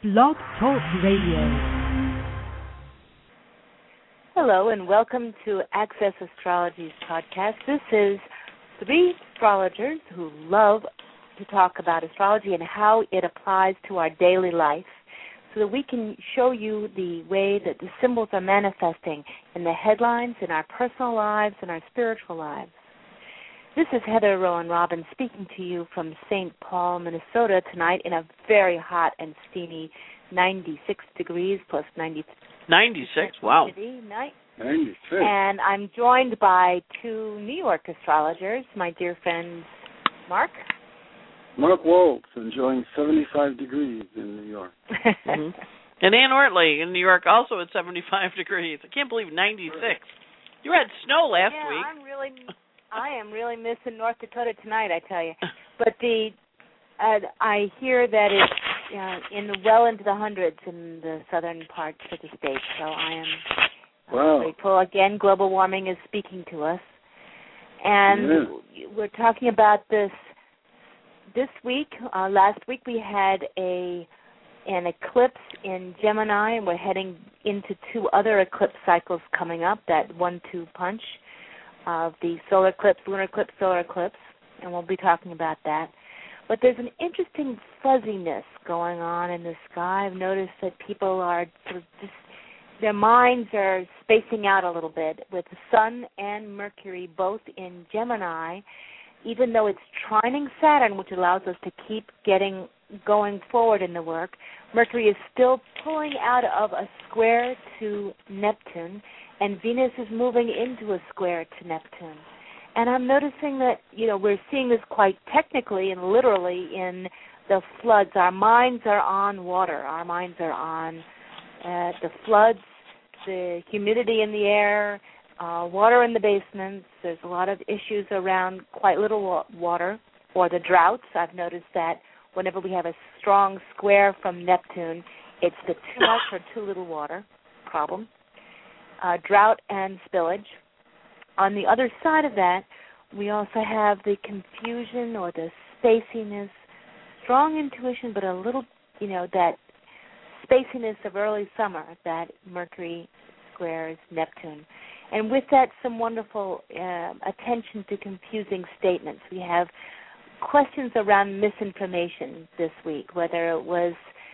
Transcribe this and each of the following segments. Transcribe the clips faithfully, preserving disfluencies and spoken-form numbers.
Blog Talk Radio. Hello and welcome to Access Astrology's podcast. This is three astrologers who love to talk about astrology and how it applies to our daily life so that we can show you the way that the symbols are manifesting in the headlines, in our personal lives, and our spiritual lives. This is Heather Rowan Robbins speaking to you from Saint Paul, Minnesota tonight in a very hot and steamy ninety-six degrees plus ninety. ninety-six, wow. Night. ninety-six. And I'm joined by two New York astrologers, my dear friends Mark. Mark Woltz, enjoying seventy-five degrees in New York. mm-hmm. And Ann Ortley in New York, also at seventy-five degrees. I can't believe ninety-six. You had snow last yeah, week. I'm really, I am really missing North Dakota tonight, I tell you. But the, uh, I hear that it's uh, in the well into the hundreds in the southern parts of the state. So I am uh, wow. grateful. Again, global warming is speaking to us, and yeah. we're talking about this. This week, uh, last week we had a an eclipse in Gemini, and we're heading into two other eclipse cycles coming up, that one two punch of the solar eclipse, lunar eclipse, solar eclipse, and we'll be talking about that. But there's an interesting fuzziness going on in the sky. I've noticed that people are sort of just, their minds are spacing out a little bit with the Sun and Mercury both in Gemini. Even though it's trining Saturn, which allows us to keep getting going forward in the work, Mercury is still pulling out of a square to Neptune, and Venus is moving into a square to Neptune. And I'm noticing that, you know, we're seeing this quite technically and literally in the floods. Our minds are on water. Our minds are on uh, the floods, the humidity in the air, Uh, water in the basements. There's a lot of issues around quite little wa- water, or the droughts. I've noticed that whenever we have a strong square from Neptune, it's the too much or too little water problem. Uh, drought and spillage. On the other side of that, we also have the confusion or the spaciness, strong intuition, but a little, you know, that spaciness of early summer that Mercury squares Neptune. And with that, some wonderful uh, attention to confusing statements. We have questions around misinformation this week, whether it was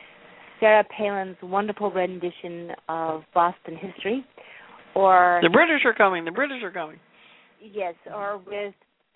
Sarah Palin's wonderful rendition of Boston history, or... The British are coming, the British are coming. Yes, or with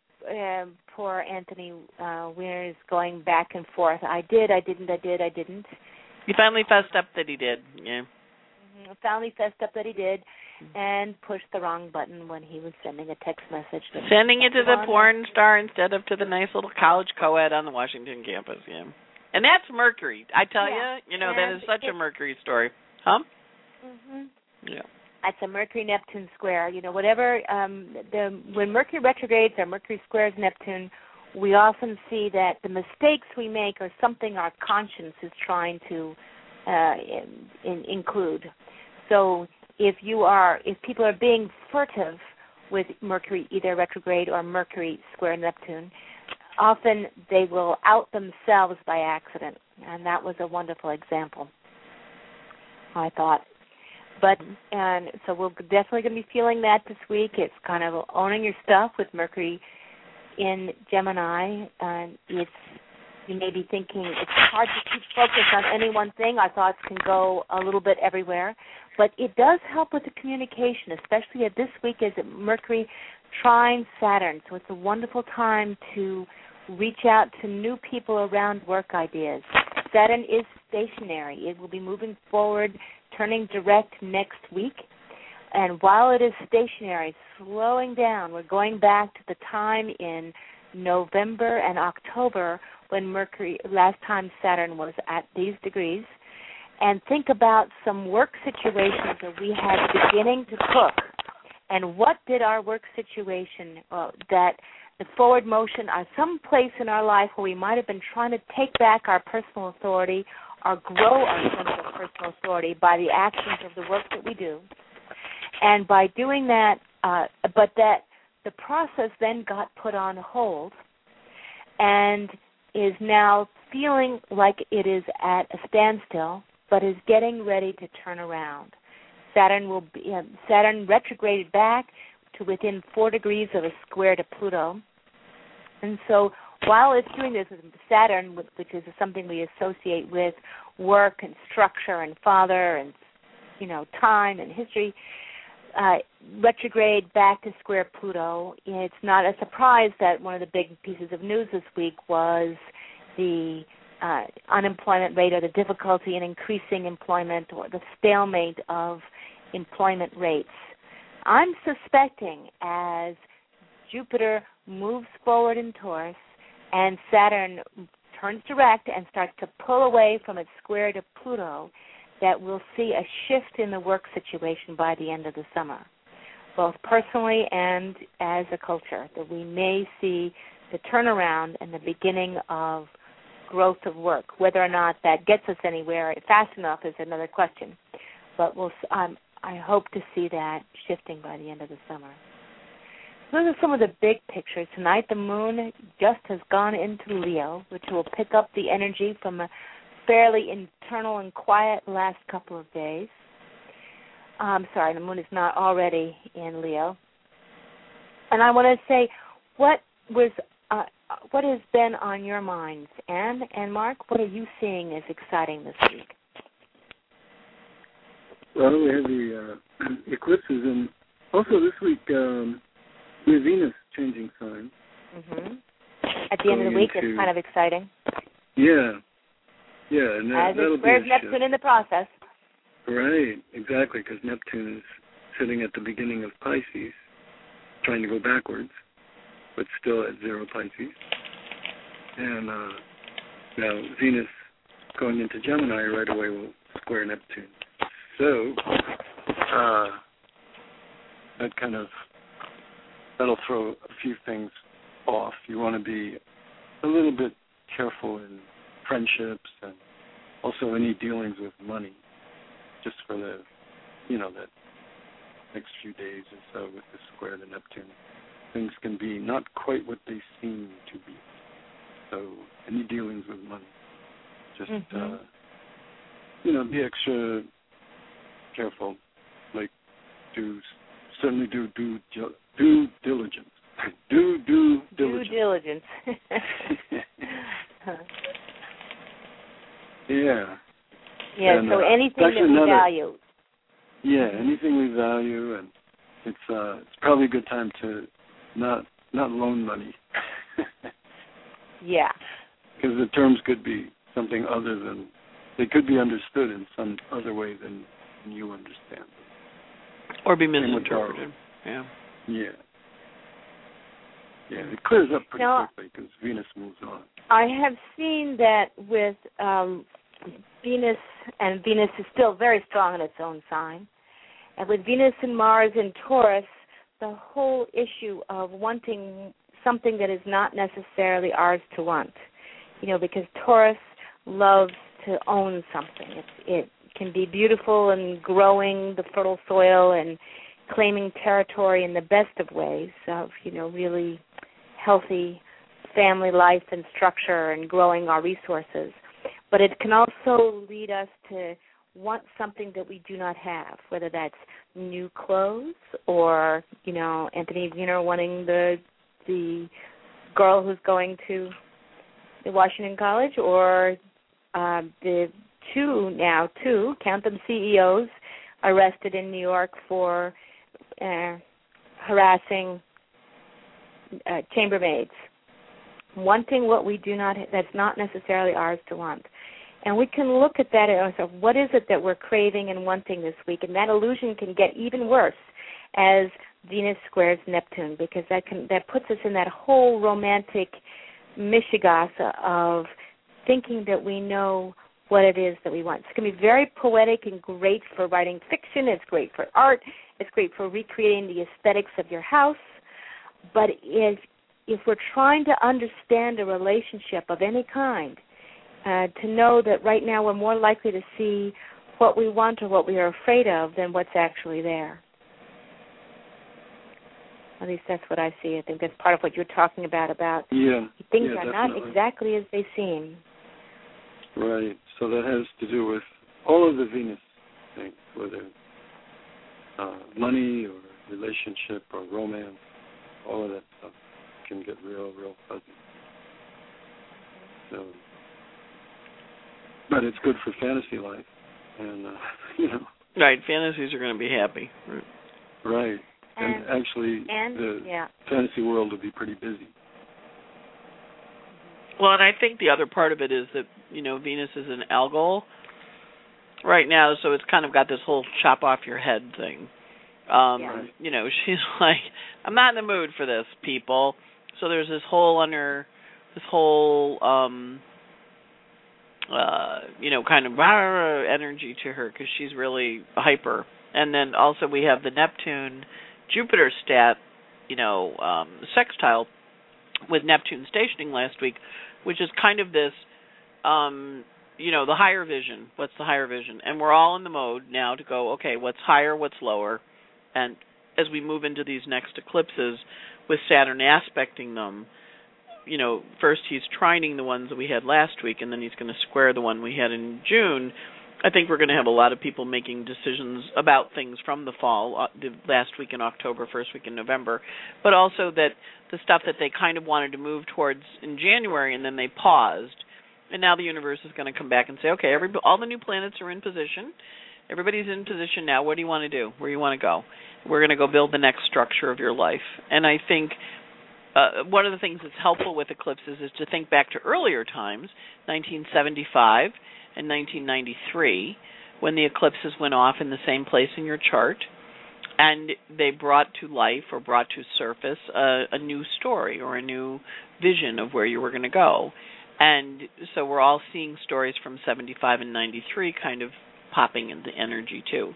uh, poor Anthony uh, Weiner's going back and forth. I did, I didn't, I did, I didn't. He finally fessed up that he did, yeah. Mm-hmm. Finally fessed up that he did. And pushed the wrong button when he was sending a text message. To Sending it to the on. porn star instead of to the nice little college co-ed on the Washington campus, yeah. And that's Mercury. I tell yeah. you, you know, and that is such it, a Mercury story. Huh? Mm-hmm. Yeah. That's a Mercury-Neptune square. You know, whatever, um, the when Mercury retrogrades or Mercury squares Neptune, we often see that the mistakes we make are something our conscience is trying to uh, in, in, include. So if you are, if people are being furtive with Mercury either retrograde or Mercury square Neptune, often they will out themselves by accident, and that was a wonderful example, I thought. But and so we're definitely going to be feeling that this week. It's kind of owning your stuff with Mercury in Gemini, and it's you may be thinking it's hard to keep focused on any one thing. Our thoughts can go a little bit everywhere. But it does help with the communication, especially at this week as Mercury trines Saturn. So it's a wonderful time to reach out to new people around work ideas. Saturn is stationary. It will be moving forward, turning direct next week. And while it is stationary, slowing down, we're going back to the time in November and October when Mercury, last time Saturn was at these degrees. And think about some work situations that we had beginning to cook. And what did our work situation, uh, that the forward motion, or some place in our life where we might have been trying to take back our personal authority or grow our sense of personal authority by the actions of the work that we do. And by doing that, uh, but that the process then got put on hold and is now feeling like it is at a standstill, but is getting ready to turn around. Saturn will be uh, Saturn retrograded back to within four degrees of a square to Pluto, and so while it's doing this, Saturn, which is something we associate with work and structure and father and, you know, time and history, uh, retrograde back to square Pluto. It's not a surprise that one of the big pieces of news this week was the uh, unemployment rate, or the difficulty in increasing employment, or the stalemate of employment rates. I'm suspecting as Jupiter moves forward in Taurus and Saturn turns direct and starts to pull away from its square to Pluto, that we'll see a shift in the work situation by the end of the summer, both personally and as a culture, that we may see the turnaround and the beginning of growth of work. Whether or not that gets us anywhere fast enough is another question, but we'll, um, I hope to see that shifting by the end of the summer. Those are some of the big pictures. Tonight the moon just has gone into Leo, which will pick up the energy from a fairly internal and quiet last couple of days. I'm sorry, the moon is not already in Leo. And I want to say, what was uh, what has been on your minds? Anne and Mark, what are you seeing as exciting this week? Well, we have the uh, eclipses, and also this week um, we have Venus changing signs. Mm-hmm. At the end of the week, into, it's kind of exciting. Yeah, yeah, and that, As that'll it squares be a Neptune shift. in the process. Right, exactly, because Neptune is sitting at the beginning of Pisces, trying to go backwards, but still at zero Pisces. And uh, now Venus going into Gemini right away will square Neptune. So uh, that kind of, that'll throw a few things off. You want to be a little bit careful in friendships and also any dealings with money, just for the, you know, that next few days or so with the square to Neptune. Things can be not quite what they seem to be. So any dealings with money, just, mm-hmm. uh, you know, be extra careful. Like, do, certainly do due, due diligence. Do due diligence. Due diligence. yeah. Yeah, and, so uh, anything that we another, value. Yeah, anything we value, and it's uh, it's probably a good time to not not loan money. Yeah. Because the terms could be something other than, they could be understood in some other way than you understand. Or be misinterpreted. Yeah. Yeah. Yeah, it clears up pretty now, quickly because Venus moves on. I have seen that with um, Venus, and Venus is still very strong in its own sign, and with Venus and Mars in Taurus, the whole issue of wanting something that is not necessarily ours to want, you know, because Taurus loves to own something. It, it can be beautiful and growing the fertile soil and claiming territory in the best of ways of, you know, really healthy family life and structure and growing our resources. But it can also lead us to want something that we do not have, whether that's new clothes or, you know, Anthony Weiner wanting the the girl who's going to the Washington College, or uh, the two now, two, count them C E Os, arrested in New York for uh, harassing uh, chambermaids, wanting what we do not, that's not necessarily ours to want. And we can look at that and say, what is it that we're craving and wanting this week? And that illusion can get even worse as Venus squares Neptune, because that can that puts us in that whole romantic mishigasa of thinking that we know what it is that we want. It's going to be very poetic and great for writing fiction. It's great for art. It's great for recreating the aesthetics of your house. But if if we're trying to understand a relationship of any kind, uh, to know that right now we're more likely to see what we want or what we are afraid of than what's actually there. At least that's what I see. I think that's part of what you're talking about, about yeah. things yeah, are definitely. not exactly as they seem. Right. So that has to do with all of the Venus things, whether uh, money or relationship or romance, all of that stuff can get real, real fuzzy. So, but it's good for fantasy life, and uh, you know. Right, fantasies are going to be happy. Right. Right. And, and actually, and, the yeah. fantasy world will be pretty busy. Well, and I think the other part of it is that, you know, Venus is an algol right now, so it's kind of got this whole chop off your head thing. Um, yeah. You know, she's like, I'm not in the mood for this, people. So there's this whole under, this whole, um, uh, you know, kind of energy to her because she's really hyper. And then also we have the Neptune Jupiter stat, you know, um, sextile with Neptune stationing last week, which is kind of this, um, you know, the higher vision. What's the higher vision? And we're all in the mode now to go, okay, what's higher, what's lower? And as we move into these next eclipses with Saturn aspecting them, you know, first he's trining the ones that we had last week, and then he's going to square the one we had in June. I think we're going to have a lot of people making decisions about things from the fall, uh, the last week in October, first week in November, but also that the stuff that they kind of wanted to move towards in January and then they paused, and now the universe is going to come back and say, okay, every, all the new planets are in position. Everybody's in position now. What do you want to do? Where do you want to go? We're going to go build the next structure of your life. And I think uh, one of the things that's helpful with eclipses is to think back to earlier times, nineteen seventy-five and nineteen ninety-three, when the eclipses went off in the same place in your chart, and they brought to life or brought to surface a, a new story or a new vision of where you were going to go. And so we're all seeing stories from seventy-five and ninety-three kind of popping into energy too,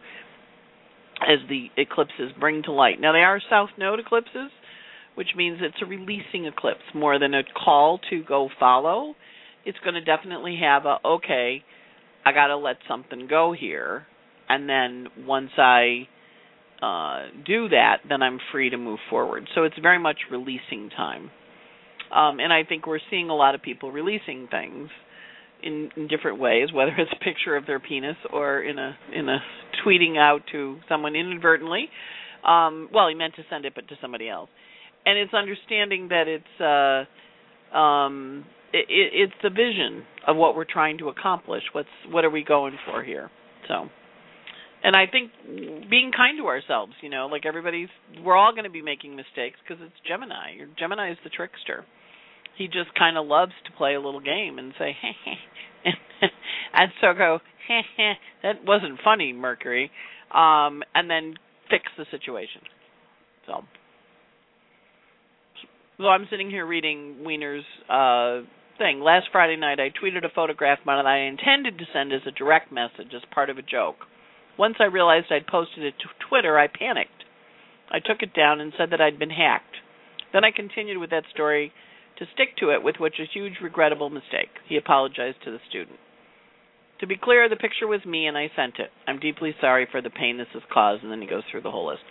as the eclipses bring to light. Now, they are south node eclipses, which means it's a releasing eclipse more than a call to go follow. It's going to definitely have a, okay, I got to let something go here, and then once I uh, do that, then I'm free to move forward. So it's very much releasing time. Um, and I think we're seeing a lot of people releasing things in, in different ways, whether it's a picture of their penis or in a in a tweeting out to someone inadvertently. Um, well, he meant to send it, but to somebody else. And it's understanding that it's uh, um, it, it's the vision of what we're trying to accomplish. What's what are we going for here? So, and I think being kind to ourselves, you know, like everybody's, we're all going to be making mistakes because it's Gemini. Gemini is the trickster. He just kind of loves to play a little game and say, heh, heh. And so go, heh, heh, that wasn't funny, Mercury, um, and then fix the situation. So, so I'm sitting here reading Wiener's uh, thing. Last Friday night, I tweeted a photograph that I intended to send as a direct message as part of a joke. Once I realized I'd posted it to Twitter, I panicked. I took it down and said that I'd been hacked. Then I continued with that story to stick to it, with which a huge regrettable mistake. He apologized to the student. To be clear, the picture was me and I sent it. I'm deeply sorry for the pain this has caused, and then he goes through the whole list.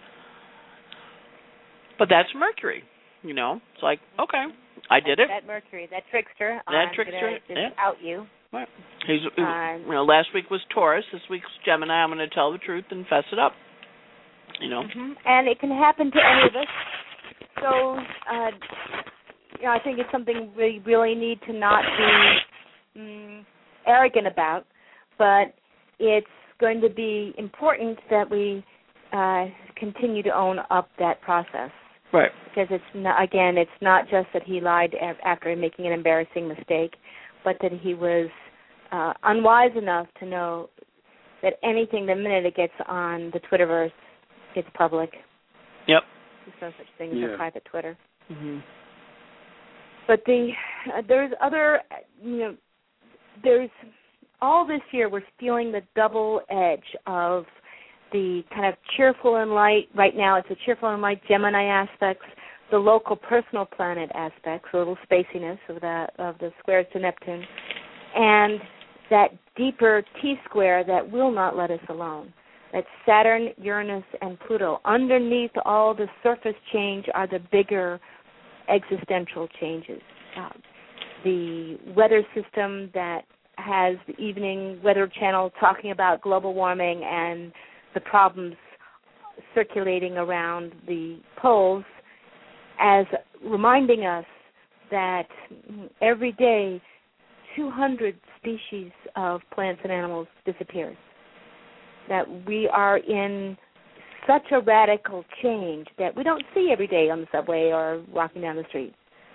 But that's Mercury, you know. It's like, okay, I did it. That Mercury, that trickster. That I'm trickster, just yeah. out you. Right. He's, Um, you know, last week was Taurus. This week's Gemini. I'm going to tell the truth and fess it up. You know. Mm-hmm. And it can happen to any of us. So, uh, you know, I think it's something we really need to not be mm, arrogant about, but it's going to be important that we uh, continue to own up that process. Right. Because it's not, again, it's not just that he lied after making an embarrassing mistake, but that he was uh, unwise enough to know that anything, the minute it gets on the Twitterverse, it's public. Yep. There's no such thing as Yeah. a private Twitter. Mm-hmm. But the uh, there's other, you know, there's all this year we're feeling the double edge of the kind of cheerful and light. Right now it's the cheerful and light Gemini aspects, the local personal planet aspects, a little spaciness of that of the squares to Neptune, and that deeper T-square that will not let us alone. That's Saturn, Uranus, and Pluto. Underneath all the surface change are the bigger existential changes. Uh, the weather system that has the Evening Weather Channel talking about global warming and the problems circulating around the poles, as reminding us that every day two hundred species of plants and animals disappears, that we are in such a radical change that we don't see every day on the subway or walking down the street.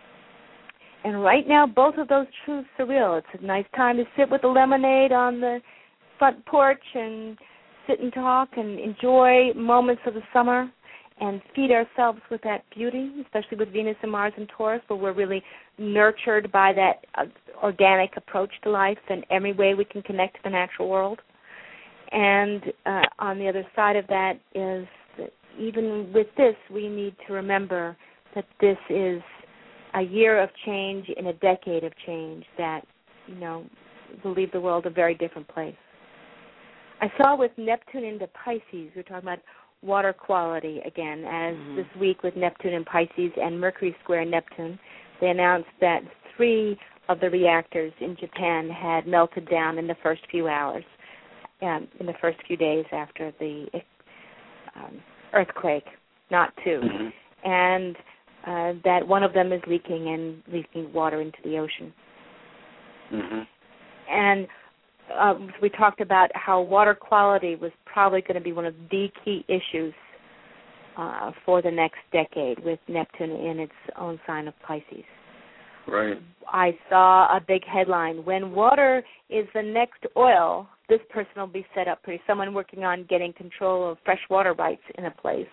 And right now, both of those truths are real. It's a nice time to sit with a lemonade on the front porch and sit and talk and enjoy moments of the summer and feed ourselves with that beauty, especially with Venus and Mars and Taurus, where we're really nurtured by that uh, organic approach to life and every way we can connect to the natural world. And uh, on the other side of that is that even with this, we need to remember that this is a year of change in a decade of change that, you know, will leave the world a very different place. I saw with Neptune into Pisces, we're talking about water quality again, as mm-hmm. this week with Neptune in Pisces and Mercury square Neptune, they announced that three of the reactors in Japan had melted down in the first few hours, um, in the first few days after the um, earthquake, not two. Mm-hmm. And Uh, that one of them is leaking and leaking water into the ocean. Mm-hmm. And uh, we talked about how water quality was probably going to be one of the key issues uh, for the next decade with Neptune in its own sign of Pisces. Right. I saw a big headline, when water is the next oil, this person will be set up pretty, someone working on getting control of freshwater rights in a place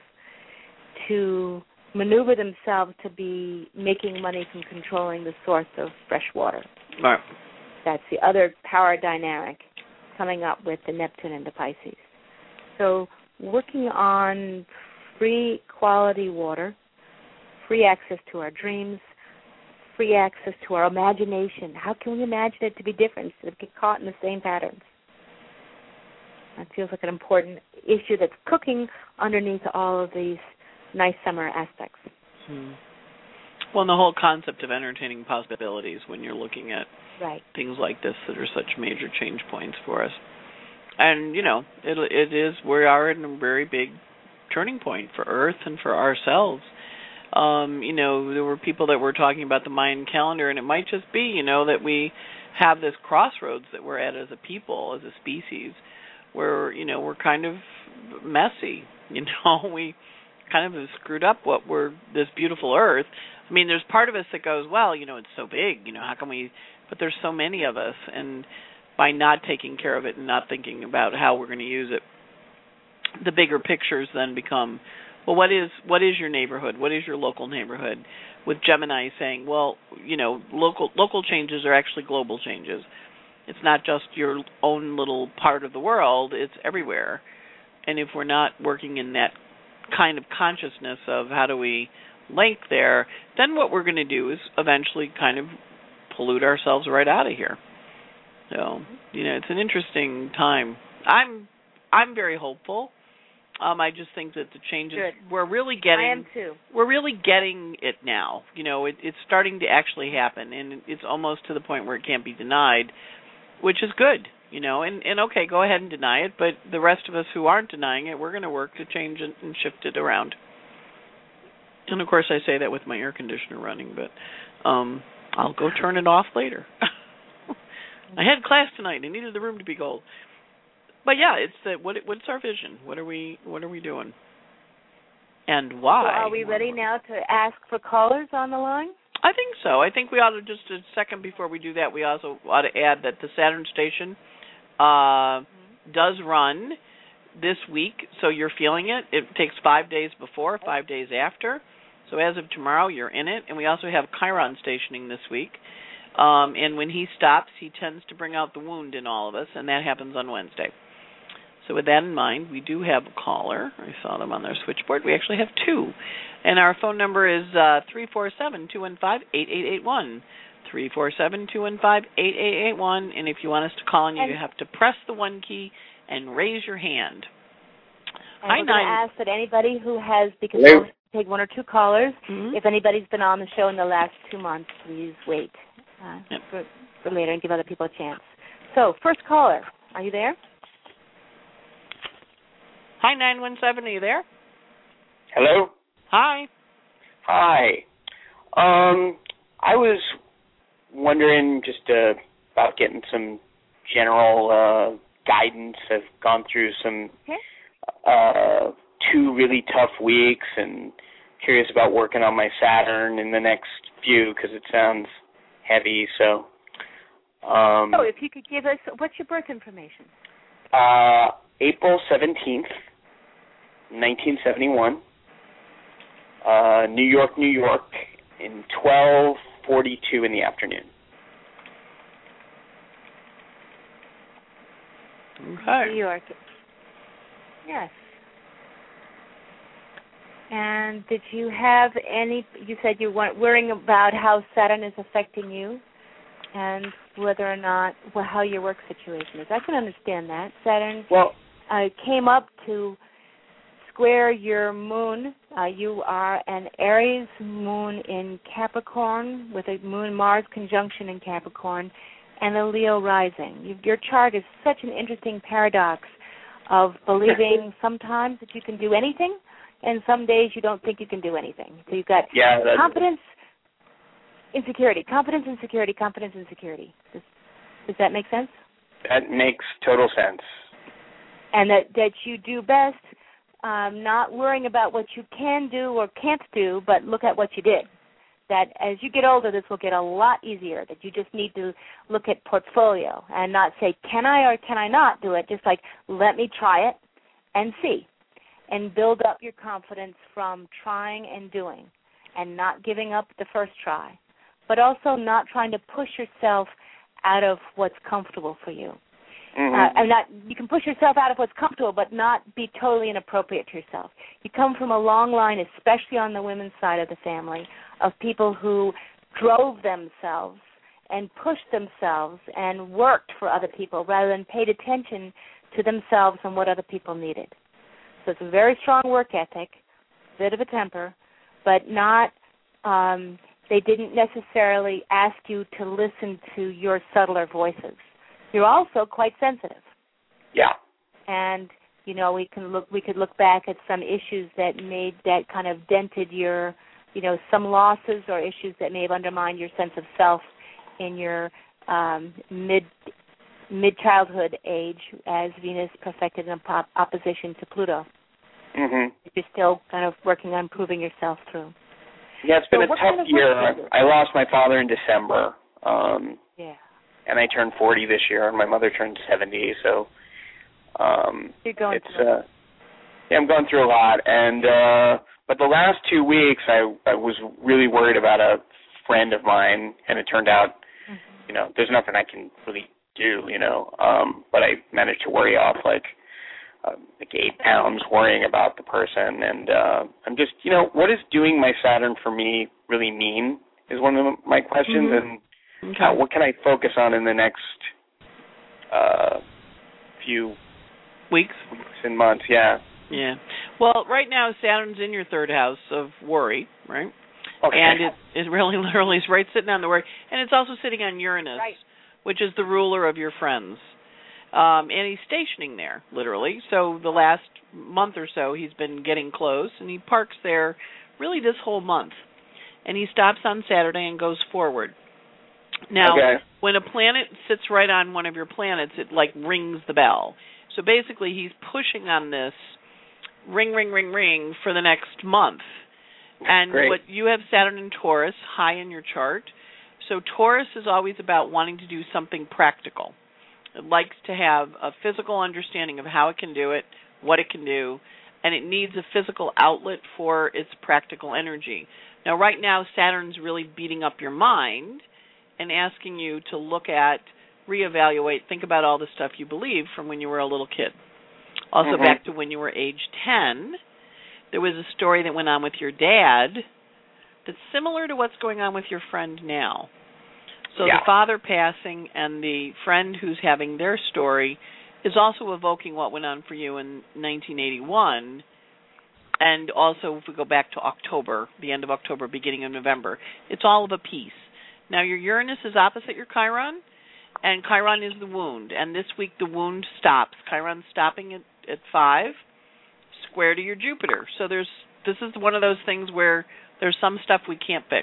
to maneuver themselves to be making money from controlling the source of fresh water. Right. That's the other power dynamic coming up with the Neptune and the Pisces. So working on free quality water, free access to our dreams, free access to our imagination. How can we imagine it to be different instead of get caught in the same patterns? That feels like an important issue that's cooking underneath all of these nice summer aspects. Hmm. Well, and the whole concept of entertaining possibilities when you're looking at right. things like this that are such major change points for us. And, you know, it, it is, we are in a very big turning point for Earth and for ourselves. Um, you know, there were people that were talking about the Mayan calendar, and it might just be, you know, that we have this crossroads that we're at as a people, as a species, where, you know, we're kind of messy. You know, we kind of have screwed up what we're, this beautiful Earth. I mean, there's part of us that goes, well, you know, it's so big, you know, how can we, but there's so many of us, and by not taking care of it and not thinking about how we're going to use it, the bigger pictures then become, well, what is what is your neighborhood? What is your local neighborhood? With Gemini saying, well, you know, local local changes are actually global changes. It's not just your own little part of the world, it's everywhere. And if we're not working in that kind of consciousness of how do we link there, then what we're going to do is eventually kind of pollute ourselves right out of here. So, you know, it's an interesting time. I'm I'm very hopeful. Um, I just think that the changes Good. we're really getting. I am too. We're really getting it now. You know, it, it's starting to actually happen, and it's almost to the point where it can't be denied, which is good. You know, and, and okay, go ahead and deny it, but the rest of us who aren't denying it, we're going to work to change it and shift it around. And, of course, I say that with my air conditioner running, but um, I'll go turn it off later. I had class tonight. I needed the room to be cold. But, yeah, it's the, what, what's our vision? What are we What are we doing? And why? So are we ready now to ask for callers on the line? I think so. I think we ought to, just a second before we do that, we also ought to add that the Saturn station uh, mm-hmm. does run this week, so you're feeling it. It takes five days before, five days after. So as of tomorrow, you're in it. And we also have Chiron stationing this week. Um, and when he stops, he tends to bring out the wound in all of us, and that happens on Wednesday. So with that in mind, we do have a caller. I saw them on their switchboard. We actually have two. And our phone number is uh, three four seven, two one five, eight eight eight one. three four seven, two one five, eight eight eight one. And if you want us to call on you, you have to press the one key and raise your hand. And Hi, we're going to ask that anybody who has, because Hello? we'll take one or two callers, mm-hmm. if anybody's been on the show in the last two months, please wait uh, yep. for, for later and give other people a chance. So, first caller, are you there? Hi, nine one seven, are you there? Hello? Hi. Hi. Um, I was wondering just uh, about getting some general uh, guidance. I've gone through some Okay. uh, two really tough weeks and curious about working on my Saturn in the next few because it sounds heavy. So, um, So, if you could give us, what's your birth information? uh, April seventeenth, nineteen seventy-one, uh, New York, New York, in twelve forty-two in the afternoon. Okay. New York. Yes. And did you have any, you said you weren't worrying about how Saturn is affecting you and whether or not, well, how your work situation is. I can understand that. Saturn Well, uh, came up to square your moon. Uh, you are an Aries moon in Capricorn with a moon-Mars conjunction in Capricorn and a Leo rising. You, your chart is such an interesting paradox of believing sometimes that you can do anything, and some days you don't think you can do anything. So you've got yeah, that, confidence, insecurity, confidence, insecurity, confidence, insecurity. Does, does that make sense? that makes total sense. And that, that you do best um, not worrying about what you can do or can't do, but look at what you did. That as you get older, this will get a lot easier, that you just need to look at portfolio and not say, can I or can I not do it? Just like, let me try it and see. And build up your confidence from trying and doing and not giving up the first try, but also not trying to push yourself out of what's comfortable for you. Mm-hmm. Uh, and not, you can push yourself out of what's comfortable, but not be totally inappropriate to yourself. You come from a long line, especially on the women's side of the family, of people who drove themselves and pushed themselves and worked for other people rather than paid attention to themselves and what other people needed. So it's a very strong work ethic, bit of a temper, but not, um, they didn't necessarily ask you to listen to your subtler voices. You're also quite sensitive. Yeah. And, you know, we can look we could look back at some issues that made that kind of dented your, you know, some losses or issues that may have undermined your sense of self in your um, mid mid-childhood age as Venus perfected in op- opposition to Pluto. Mm-hmm. You're still kind of working on proving yourself through. Yeah, it's been So a what tough kind of year. work do you do? I lost my father in December, um, Yeah. and I turned forty this year, and my mother turned seventy. So um, You're going it's through uh, yeah, I'm going through a lot. And uh, but the last two weeks, I, I was really worried about a friend of mine, and it turned out, mm-hmm. you know, there's nothing I can really do, you know. Um, but I managed to worry off like. Uh, like eight pounds worrying about the person, and uh, I'm just, you know, what does doing my Saturn for me really mean is one of my questions, Mm-hmm. and Okay. uh, what can I focus on in the next uh, few Weeks? weeks and months, yeah. Yeah. Well, right now Saturn's in your third house of worry, right? Okay. And it, it really literally is right sitting on the worry. And it's also sitting on Uranus, Right. which is the ruler of your friends. Um, and he's stationing there, literally. So the last month or so, he's been getting close, and he parks there really this whole month. And he stops on Saturday and goes forward. Now, okay. when a planet sits right on one of your planets, it, like, rings the bell. So basically, he's pushing on this ring, ring, ring, ring for the next month. And Great. what you have Saturn in Taurus high in your chart. So Taurus is always about wanting to do something practical. It likes to have a physical understanding of how it can do it, what it can do, and it needs a physical outlet for its practical energy. Now, right now, Saturn's really beating up your mind and asking you to look at, reevaluate, think about all the stuff you believe from when you were a little kid. Also, mm-hmm. back to when you were age ten, there was a story that went on with your dad that's similar to what's going on with your friend now. So yeah. the father passing and the friend who's having their story is also evoking what went on for you in nineteen eighty-one. And also, if we go back to October, the end of October, beginning of November, it's all of a piece. Now, your Uranus is opposite your Chiron, and Chiron is the wound. And this week the wound stops. Chiron's stopping at, at five, square to your Jupiter. So there's this is one of those things where there's some stuff we can't fix.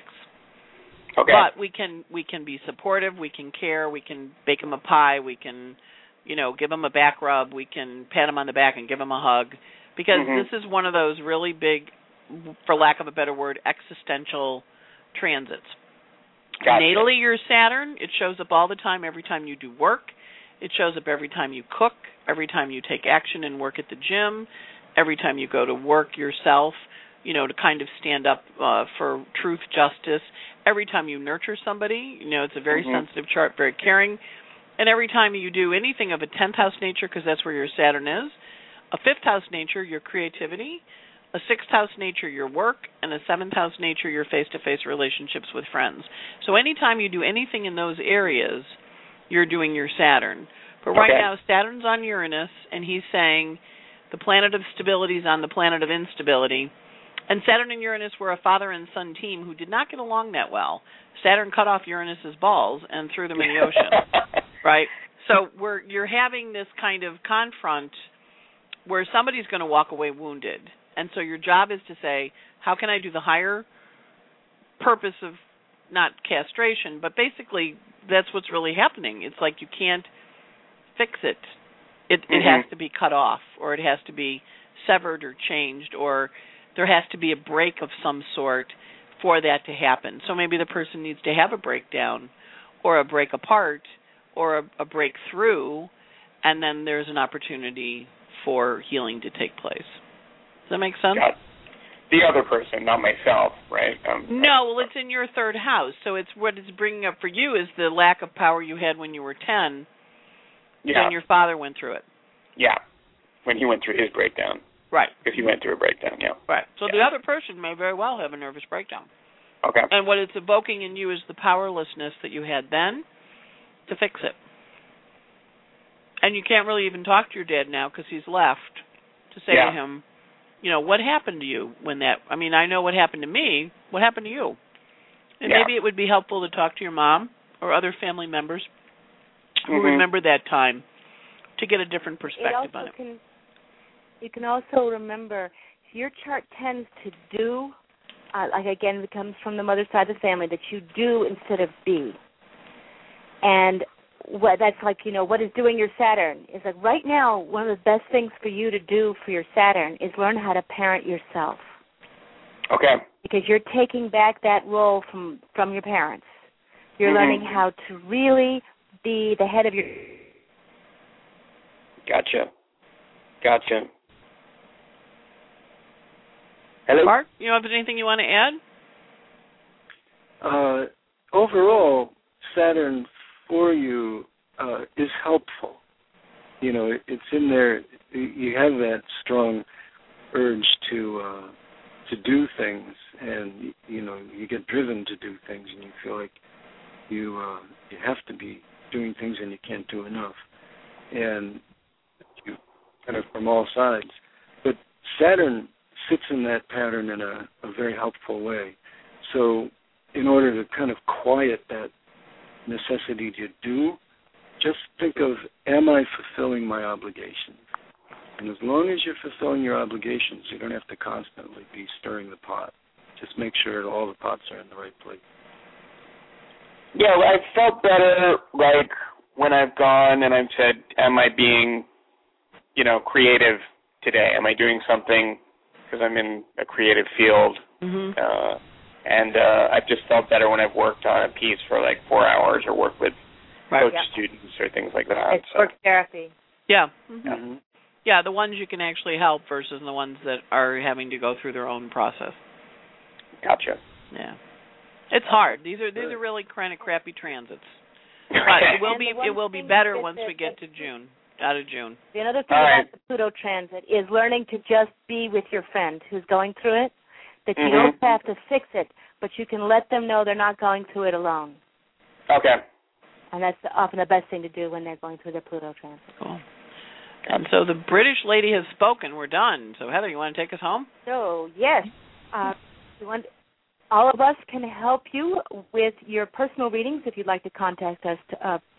Okay. But we can we can be supportive, we can care, we can bake them a pie, we can, you know, give them a back rub, we can pat them on the back and give them a hug, because mm-hmm. this is one of those really big, for lack of a better word, existential transits. Gotcha. Natally, your Saturn, it shows up all the time, every time you do work. It shows up every time you cook, every time you take action and work at the gym, every time you go to work yourself, you know, to kind of stand up uh, for truth, justice. Every time you nurture somebody, you know, it's a very mm-hmm. sensitive chart, very caring. And every time you do anything of a tenth house nature, because that's where your Saturn is, a fifth house nature, your creativity, a sixth house nature, your work, and a seventh house nature, your face-to-face relationships with friends. So anytime you do anything in those areas, you're doing your Saturn. But right okay. now, Saturn's on Uranus, and he's saying the planet of stability is on the planet of instability. And Saturn and Uranus were a father and son team who did not get along that well. Saturn cut off Uranus's balls and threw them in the ocean, right? So we're you're having this kind of confront where somebody's going to walk away wounded. And so your job is to say, how can I do the higher purpose of not castration, but basically that's what's really happening. It's like you can't fix it. It, mm-hmm. it has to be cut off, or it has to be severed or changed, or there has to be a break of some sort for that to happen. So maybe the person needs to have a breakdown or a break apart or a, a breakthrough, and then there's an opportunity for healing to take place. Does that make sense? Got the other person, not myself, right? Um, no, well, it's in your third house. So it's what it's bringing up for you is the lack of power you had when you were ten yeah. when your father went through it. Yeah, when he went through his breakdown. Right. If he went through a breakdown, yeah. Right. So yeah. the other person may very well have a nervous breakdown. Okay. And what it's evoking in you is the powerlessness that you had then to fix it. And you can't really even talk to your dad now because he's left to say yeah. to him, you know, what happened to you when that, I mean, I know what happened to me. What happened to you? And yeah. maybe it would be helpful to talk to your mom or other family members who mm-hmm. remember that time to get a different perspective it also on it. Can, you can also remember, if your chart tends to do, uh, like again, it comes from the mother side of the family, that you do instead of be. And what that's like, you know, what is doing your Saturn? It's like right now, one of the best things for you to do for your Saturn is learn how to parent yourself. Okay. Because you're taking back that role from, from your parents. You're mm-hmm. learning how to really be the head of your... Gotcha. Gotcha. Hello? Mark, you have anything you want to add? Uh, overall, Saturn for you uh, is helpful. You know, it, it's in there. You have that strong urge to uh, to do things, and you know, you get driven to do things, and you feel like you uh, you have to be doing things, and you can't do enough, and you kind of from all sides. But Saturn sits in that pattern in a, a very helpful way. So, in order to kind of quiet that necessity to do, just think of, am I fulfilling my obligations? And as long as you're fulfilling your obligations, you don't have to constantly be stirring the pot. Just make sure that all the pots are in the right place. Yeah, well, I've felt better, like, when I've gone and I've said, am I being, you know, creative today? Am I doing something because I'm in a creative field? Mm-hmm. Uh, and uh, I've just felt better when I've worked on a piece for, like, four hours or worked with right. coach yeah. students or things like that. It's so. work therapy. Yeah. Mm-hmm. Mm-hmm. Yeah, the ones you can actually help versus the ones that are having to go through their own process. Gotcha. Yeah. It's hard. These are these are really kind of crappy transits. But it will be it will be better once we get to June, out of June. The other thing All about right. the Pluto transit is learning to just be with your friend who's going through it, that you Mm-hmm. don't have to fix it, but you can let them know they're not going through it alone. Okay. And that's often the best thing to do when they're going through their Pluto transit. Cool. And so the British lady has spoken. We're done. So, Heather, you want to take us home? So, yes, uh, we want, all of us can help you with your personal readings if you'd like to contact us. To, uh,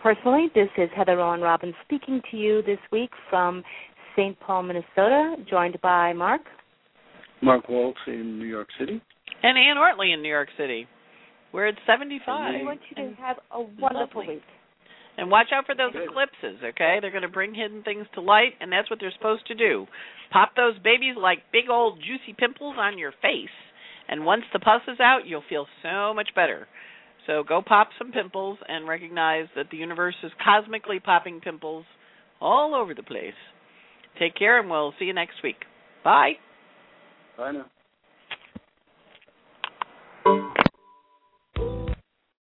personally, this is Heather Rowan Robbins speaking to you this week from Saint Paul, Minnesota, joined by Mark. Mark Waltz in New York City. And Ann Ortley in New York City. We're at seventy-five. I want you to have a wonderful Lovely. week. And watch out for those Good. eclipses, okay? They're going to bring hidden things to light, and that's what they're supposed to do. Pop those babies like big old juicy pimples on your face, and once the pus is out, you'll feel so much better. So go pop some pimples and recognize that the universe is cosmically popping pimples all over the place. Take care, and we'll see you next week. Bye. Bye now.